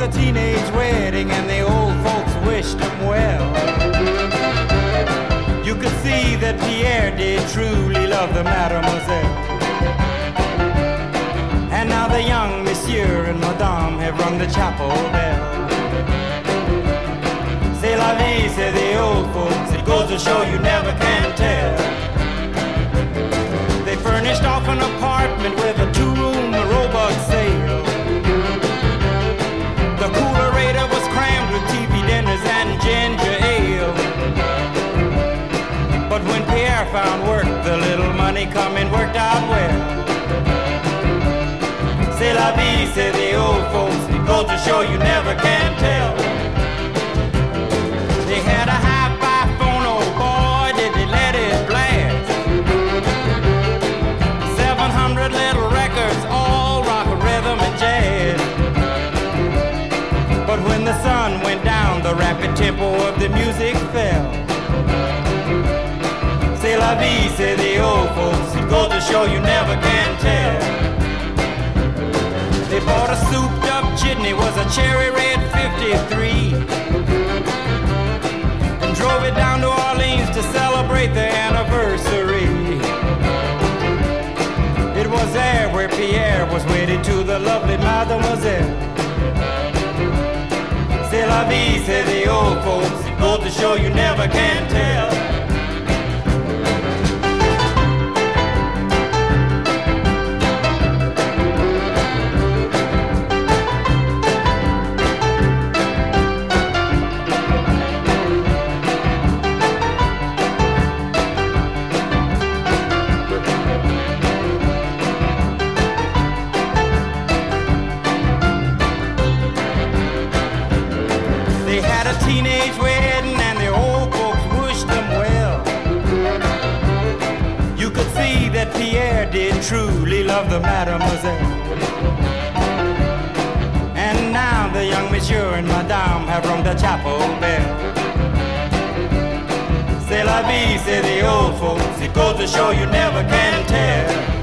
a teenage wedding and the old folks wished him well. You could see that Pierre did truly love the mademoiselle. And now the young monsieur and madame have rung the chapel bell. C'est la vie, say the old folks, it goes to show you never can tell. They furnished off an apartment with a two-room robot sale. The coolerator was crammed with TV dinners and ginger ale. But when Pierre found work, the little money coming worked out well. C'est la vie, say the old folks, it goes to show you never can tell. They had a hi-fi phone, oh boy, did they let it blast. 700 little records, all rock, rhythm, and jazz. But when the sun went down, the rapid tempo of the music fell. C'est la vie, say the old folks, it goes to show you never can tell. They bought a souped up jitney, was a cherry red 53, and drove it down to Orleans to celebrate their anniversary. It was there where Pierre was wedded to the lovely mademoiselle. C'est la vie, say the old folks, it goes to show you never can tell. Teenage wedding and the old folks wished them well. You could see that Pierre did truly love the mademoiselle. And now the young monsieur and madame have rung the chapel bell. C'est la vie, say the old folks, it goes to show you never can tell.